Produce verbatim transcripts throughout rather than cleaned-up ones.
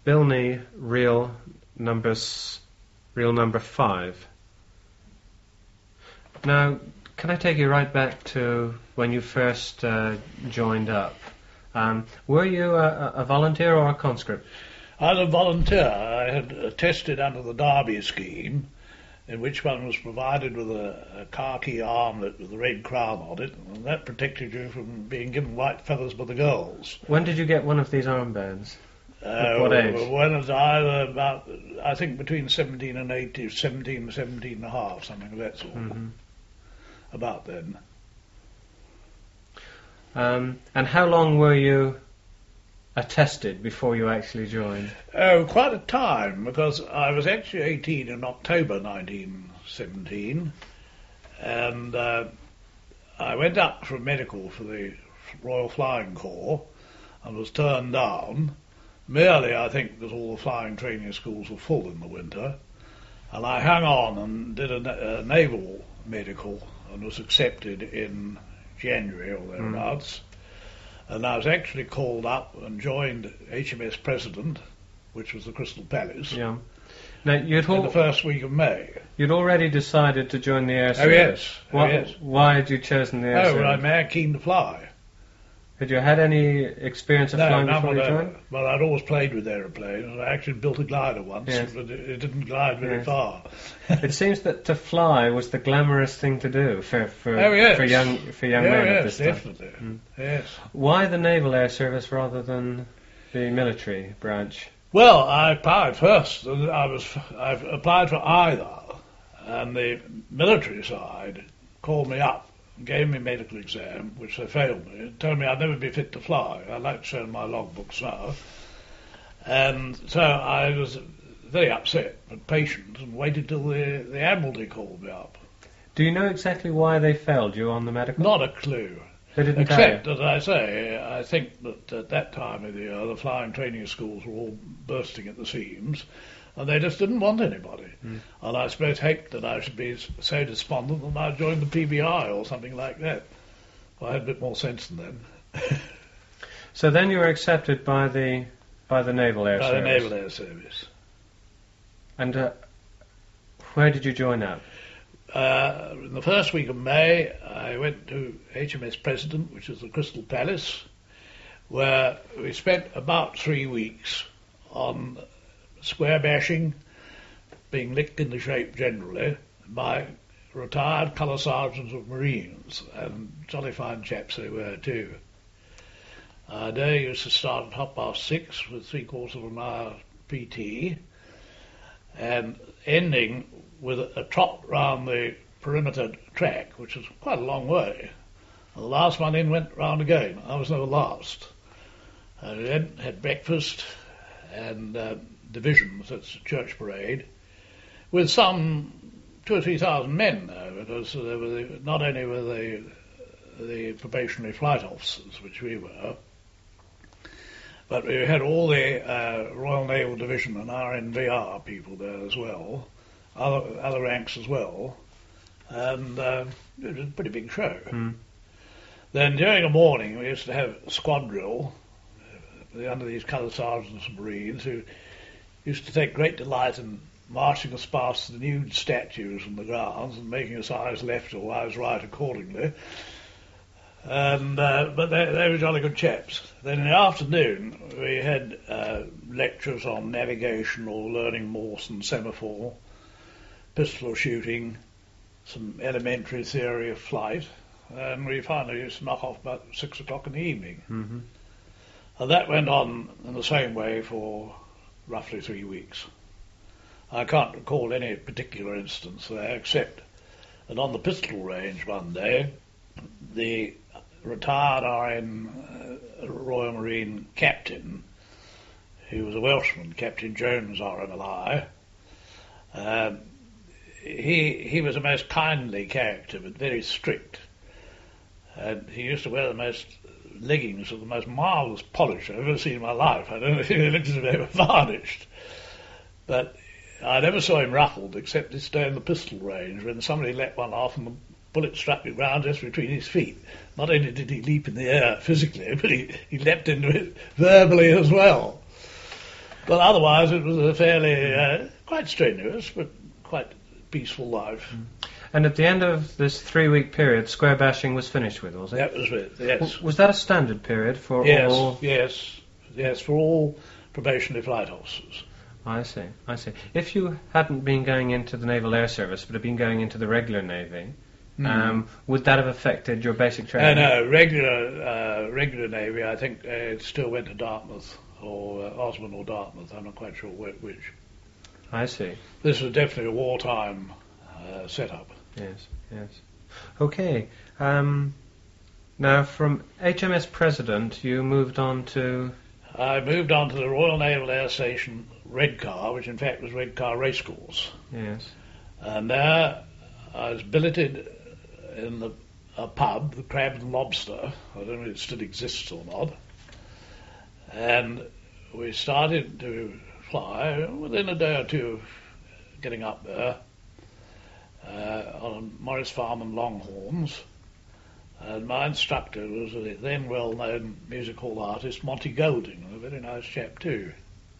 Bilney, reel numbers, reel number five. Now, can I take you right back to when you first uh, joined up? Um, were you a, a volunteer or a conscript? I was a volunteer. I had uh, tested under the Derby scheme, in which one was provided with a, a khaki armlet with a red crown on it, and that protected you from being given white feathers by the girls. When did you get one of these armbands? Uh, At what age? When was I? Uh, about, I think between seventeen and eighteen, seventeen, seventeen and a half, something of that sort. Mm-hmm. About then. Um, and how long were you attested before you actually joined? Oh, quite a time, because I was actually eighteen in October nineteen seventeen, and uh, I went up for medical for the Royal Flying Corps and was turned down, merely, I think, because all the flying training schools were full in the winter, and I hung on and did a, a naval medical and was accepted in January or thereabouts. Mm. And I was actually called up and joined H M S President, which was the Crystal Palace, yeah. Now, you'd in the first week of May. You'd already decided to join the air Oh service. yes, Why, oh yes. Why had you chosen the air Oh, service? well, I'm mad keen to fly. Had you had any experience of No, flying not before you whatever. joined? Well, I'd always played with aeroplanes. I actually built a glider once, Yes. but it, it didn't glide very Yes. far. It seems that to fly was the glamorous thing to do for for, Oh, yes. for young for young oh, men yes, at this time. definitely. Mm. Yes. Why the Naval Air Service rather than the military branch? Well, I applied first. and I was I applied for either, and the military side called me up and gave me a medical exam, which they failed me, and told me I'd never be fit to fly. I'd like to show them my logbooks now. And so I was very upset, but patient, and waited till the, the Admiralty called me up. Do you know exactly why they failed you on the medical? Not a clue. They didn't Except, tell you? as I say, I think that at that time of the year, the flying training schools were all bursting at the seams, and they just didn't want anybody. Mm. And I suppose hoped that I should be so despondent that I'd join the P B I or something like that. I had a bit more sense than that. So then you were accepted by the by the Naval Air by Service. the Naval Air Service. And uh, where did you join up? Uh, in the first week of May, I went to H M S President, which is the Crystal Palace, where we spent about three weeks on square bashing, being licked into shape generally by retired colour sergeants of Marines, and jolly fine chaps they were too. Our day used to start at half past six with three quarters of an hour P T, and ending with a, a trot round the perimeter track, which was quite a long way. And the last one in went round again. I was never last. And we then had breakfast and uh, divisions, that's church parade, with some two or three thousand men there, because they were the, not only were they the probationary flight officers, which we were, but we had all the uh, Royal Naval Division and R N V R people there as well, other, other ranks as well, and uh, it was a pretty big show. Mm. Then during the morning we used to have squad drill uh, under these colour sergeants and Marines who used to take great delight in marching us past the nude statues in the grounds and making us eyes left or eyes right accordingly. And uh, but they, they were jolly good chaps. Then in the afternoon we had uh, lectures on navigation or learning Morse and semaphore, pistol shooting, some elementary theory of flight, and we finally used to knock off about six o'clock in the evening. Mm-hmm. And that went on in the same way for roughly three weeks. I can't recall any particular instance there, except that on the pistol range one day, the retired R N uh, Royal Marine captain, who was a Welshman, Captain Jones R M L I, um, he he was a most kindly character, but very strict. And he used to wear the most leggings of the most marvellous polish I've ever seen in my life. I don't know if he looked as if they were varnished. But I never saw him ruffled, except this day in the pistol range, when somebody let one off and the bullet struck the ground just between his feet. Not only did he leap in the air physically, but he, he leapt into it verbally as well. But otherwise, it was a fairly uh, quite strenuous, but quite peaceful life. And at the end of this three-week period, square bashing was finished with, was it? That was it. Yes. W- was that a standard period for yes, all? Yes. Yes. For all probationary flight officers. I see. I see. If you hadn't been going into the Naval Air Service, but had been going into the regular Navy, mm. um, would that have affected your basic training? No, no. Regular, uh, regular Navy. I think uh, it still went to Dartmouth or uh, Osborne or Dartmouth. I'm not quite sure which. I see. This was definitely a wartime uh, setup. Yes. Yes. Okay. Um, now, from H M S President, you moved on to. I moved on to the Royal Naval Air Station Redcar, which in fact was Redcar Racecourse. Yes. And there I was billeted in the, a pub, the Crab and Lobster. I don't know if it still exists or not. And we started to fly within a day or two of getting up there uh, on Morris Farm and Longhorns. And my instructor was a then well-known music hall artist, Monty Golding, a very nice chap too.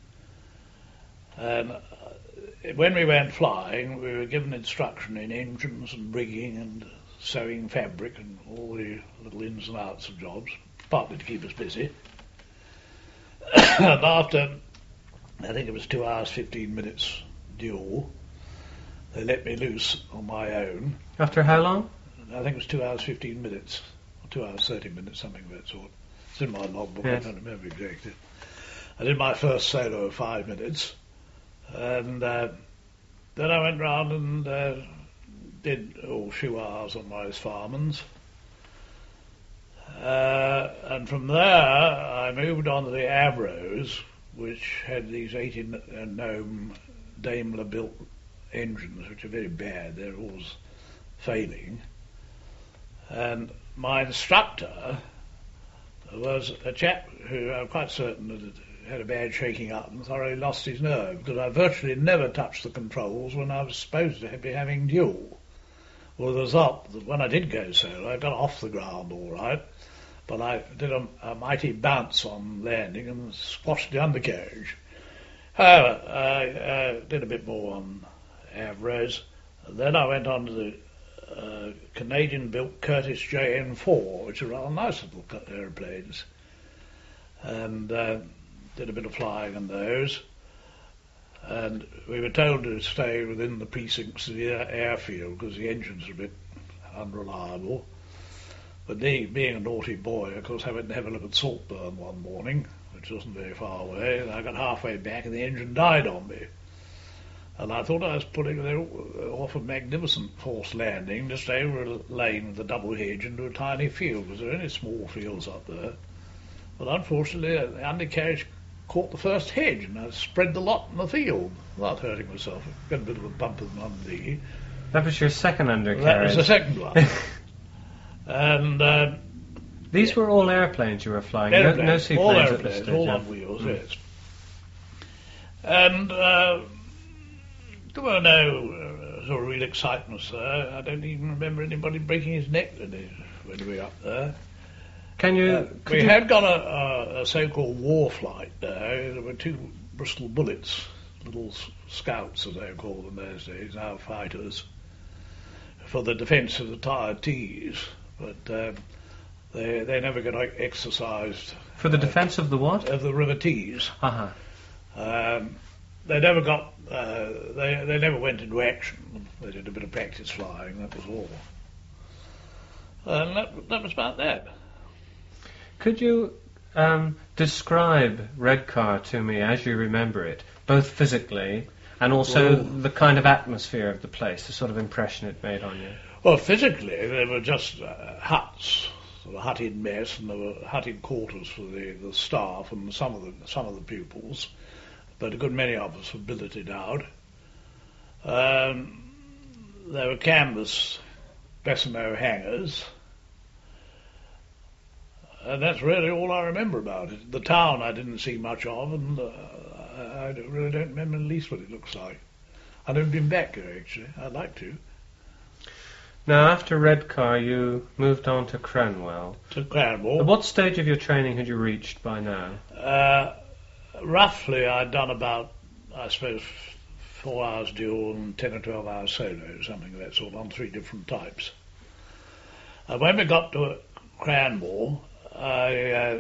And uh, when we went flying, we were given instruction in engines and rigging and sewing fabric and all the little ins and outs of jobs, partly to keep us busy. And after, I think it was two hours, fifteen minutes duel, they let me loose on my own. After how long? I think it was two hours, fifteen minutes, or two hours, thirty minutes, something of that sort. It's in my logbook, yes. I don't remember exactly. I did my first solo of five minutes, and uh, then I went round and uh, did all few hours on Morris Farman's. Uh, and from there, I moved on to the Avros, which had these eighty-gnome Daimler-built engines, which are very bad. They're always failing. And my instructor was a chap who I'm quite certain had had a bad shaking up and thoroughly lost his nerve, because I virtually never touched the controls when I was supposed to be having duel. Well, the result that when I did go solo, I got off the ground all right, but I did a, a mighty bounce on landing and squashed the undercarriage. However, I uh, did a bit more on Avros. Then I went on to the Uh, Canadian-built Curtiss J N four, which are rather nice little aeroplanes, and uh, did a bit of flying on those. And we were told to stay within the precincts of the air- airfield because the engines are a bit unreliable. But me, being a naughty boy, of course, I went and had a look at Saltburn one morning, which wasn't very far away, and I got halfway back and the engine died on me. And I thought I was putting off a magnificent forced landing just over a lane with a double hedge into a tiny field, because there are only small fields up there. But unfortunately, the undercarriage caught the first hedge, and I spread the lot in the field without hurting myself. I got a bit of a bump in one knee. That was your second undercarriage. That was the second one. And uh, these were all airplanes you were flying. Airplanes, no, no seaplanes all at airplanes, this stage, all yeah. on wheels, Mm. yes. And uh, there were no uh, sort of real excitements there. I don't even remember anybody breaking his neck when, they, when we were up there. Can you? Uh, we you... had got a, a, a so-called war flight there. There were two Bristol Bullets, little scouts as they were called in those days, now fighters, for the defence of the Tired Tees. But uh, they they never got exercised. For the uh, defence of the what? Of the River Tees. Uh-huh. Um, they never got. Uh, they they never went into action. They did a bit of practice flying. That was all. And that that was about that. Could you um, describe Redcar to me as you remember it, both physically and also well, the kind of atmosphere of the place, the sort of impression it made on you? Well, physically, they were just uh, huts, sort of hut-in mess, and there were hut-in quarters for the, the staff and some of the some of the pupils, but a good many of us were billeted out. Um, there were canvas Bessemer hangars. And that's really all I remember about it. The town I didn't see much of, and uh, I really don't remember in the least what it looks like. I've never been back there, actually. I'd like to. Now, after Redcar, you moved on to Cranwell. To Cranwell. At what stage of your training had you reached by now? Uh, roughly I'd done about, I suppose, four hours dual and ten or twelve hours solo, something of that sort, on three different types. And when we got to Cranmore, I, uh,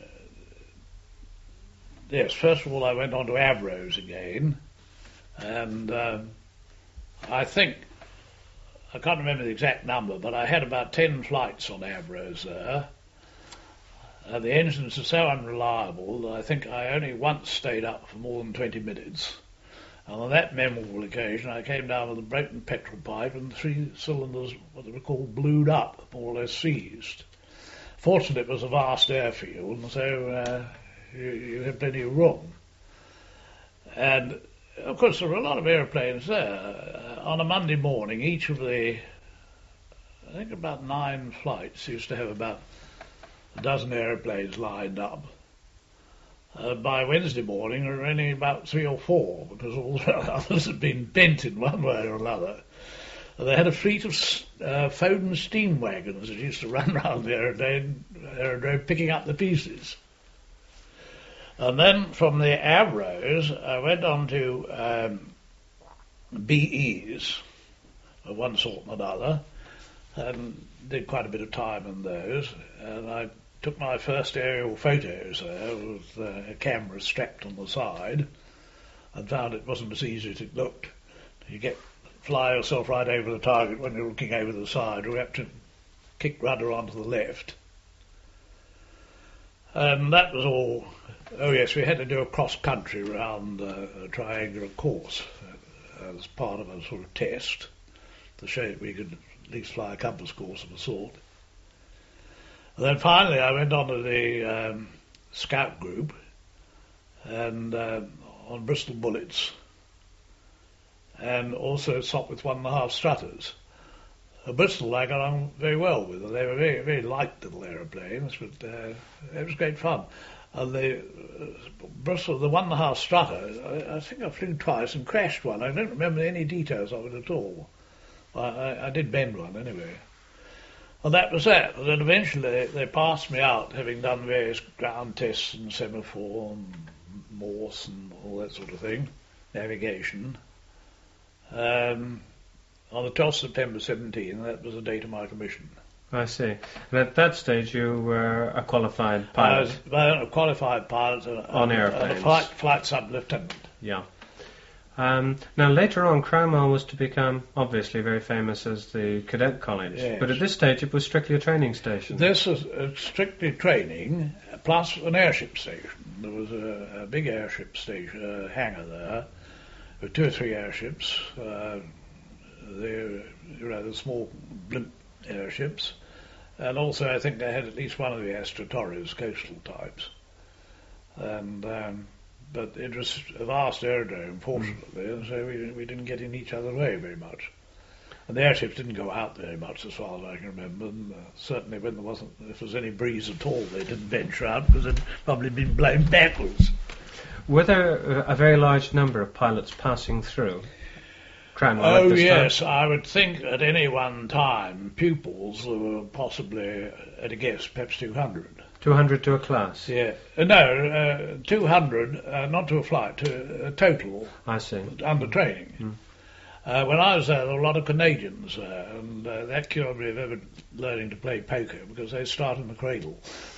yes, first of all I went on to Averroes again, and um, I think, I can't remember the exact number, but I had about ten flights on Averroes there. Uh, the engines are so unreliable that I think I only once stayed up for more than twenty minutes. And on that memorable occasion I came down with a broken petrol pipe and three cylinders, what they were called, blued up, more or less seized. Fortunately it was a vast airfield, and so uh, you, you had plenty of room. And of course there were a lot of aeroplanes there. Uh, on a Monday morning, each of the, I think about nine flights used to have about a dozen aeroplanes lined up. Uh, by Wednesday morning there were only about three or four, because all the others had been bent in one way or another. And they had a fleet of uh, Foden steam wagons that used to run round the aerodrome, aerodrome picking up the pieces. And then from the Averroes I went on to um, B Es of one sort and another, and did quite a bit of time in those, and I took my first aerial photos there with uh, a camera strapped on the side, and found it wasn't as easy as it looked. You get fly yourself right over the target when you're looking over the side, or you have to kick rudder onto the left. And that was all. Oh yes, we had to do a cross-country round uh, a triangular course uh, as part of a sort of test to show that we could at least fly a compass course of a sort. And then finally I went on to the um, scout group and uh, on Bristol Bullets, and also stopped with one and a half strutters. Uh, Bristol I got on very well with, and they were very, very light little aeroplanes, but uh, it was great fun. And the uh, Bristol, the one and a half strutter, I, I think I flew twice and crashed one. I don't remember any details of it at all. I, I, I did bend one anyway. And that was that. And then eventually they passed me out, having done various ground tests and semaphore and Morse and all that sort of thing, navigation. Um, on the twelfth of September seventeen, that was the date of my commission. I see. And at that stage you were a qualified pilot? I was well, a qualified pilot and, on and, airplanes. and a flight, flight sub-lieutenant. Yeah. Um, now later on Cranwell was to become obviously very famous as the cadet college, yes. But at this stage it was strictly a training station. This was uh, strictly training plus an airship station. There was a, a big airship station, uh, hangar there with two or three airships. Uh, they were rather small blimp airships, and also I think they had at least one of the Astra Torres coastal types. And um, but it was a vast aerodrome, fortunately, and so we, we didn't get in each other's way very much. And the airships didn't go out very much, as far as I can remember. And, uh, certainly, when there wasn't, if there was any breeze at all, they didn't venture out because they'd probably been blown backwards. Were there a very large number of pilots passing through Cranwell Oh at this yes, time? I would think at any one time pupils there were possibly, at a guess, perhaps two hundred. two hundred to a class? Yeah, uh, no, uh, two hundred, uh, not to a flight, to a total. I see. Under training. Mm. Uh, when I was there, there were a lot of Canadians there, and uh, that cured me of ever learning to play poker because they start in the cradle.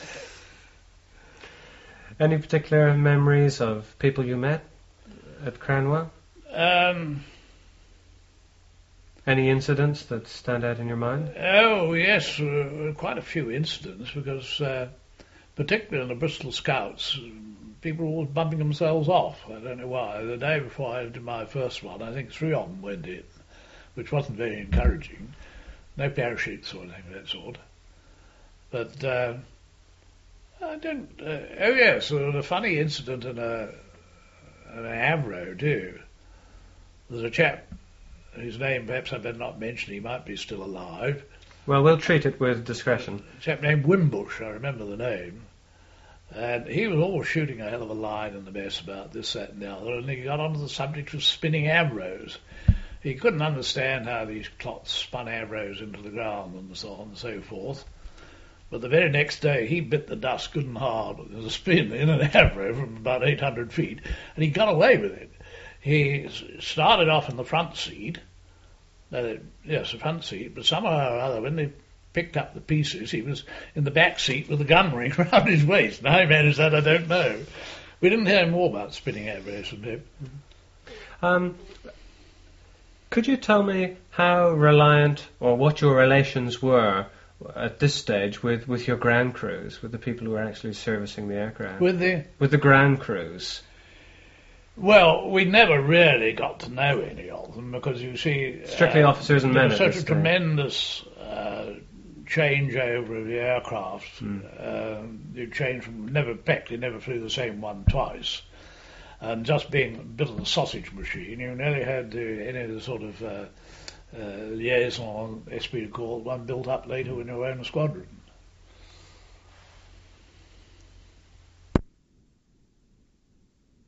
Any particular memories of people you met at Cranwell? Um, Any incidents that stand out in your mind? oh yes, uh, quite a few incidents because, uh, particularly in the Bristol Scouts, people were always bumping themselves off. I don't know why. The day before I did my first one, I think three of them went in, which wasn't very encouraging. No parachutes or anything of that sort. But uh, I don't. Uh, oh yes, there was a funny incident in a in an Avro too. There's a chap whose name perhaps I better not mention. He might be still alive. Well, we'll treat it with discretion. A chap named Wimbush, I remember the name. And he was always shooting a hell of a line in the mess about this, that and the other, and he got onto the subject of spinning Avros. He couldn't understand how these clots spun Avros into the ground and so on and so forth. But the very next day he bit the dust good and hard. There was a spin in an Avro from about eight hundred feet, and he got away with it. He started off in the front seat, uh, yes, the front seat, but somehow or other, when they picked up the pieces, he was in the back seat with a gun ring around his waist. And how he managed that, I don't know. We didn't hear more about spinning Avros from him. Um, could you tell me how reliant, or what your relations were at this stage with, with your ground crews, with the people who were actually servicing the aircraft? With the with the ground crews? Well, we never really got to know any of them because, you see... Strictly uh, officers and men at There this was such a stage. tremendous uh, changeover of the aircraft. Mm. Uh, you changed from... Never, practically never flew the same one twice. And just being a bit of the sausage machine, you nearly had uh, any of the sort of uh, uh, liaison, esprit de corps, one built up later in your own squadron.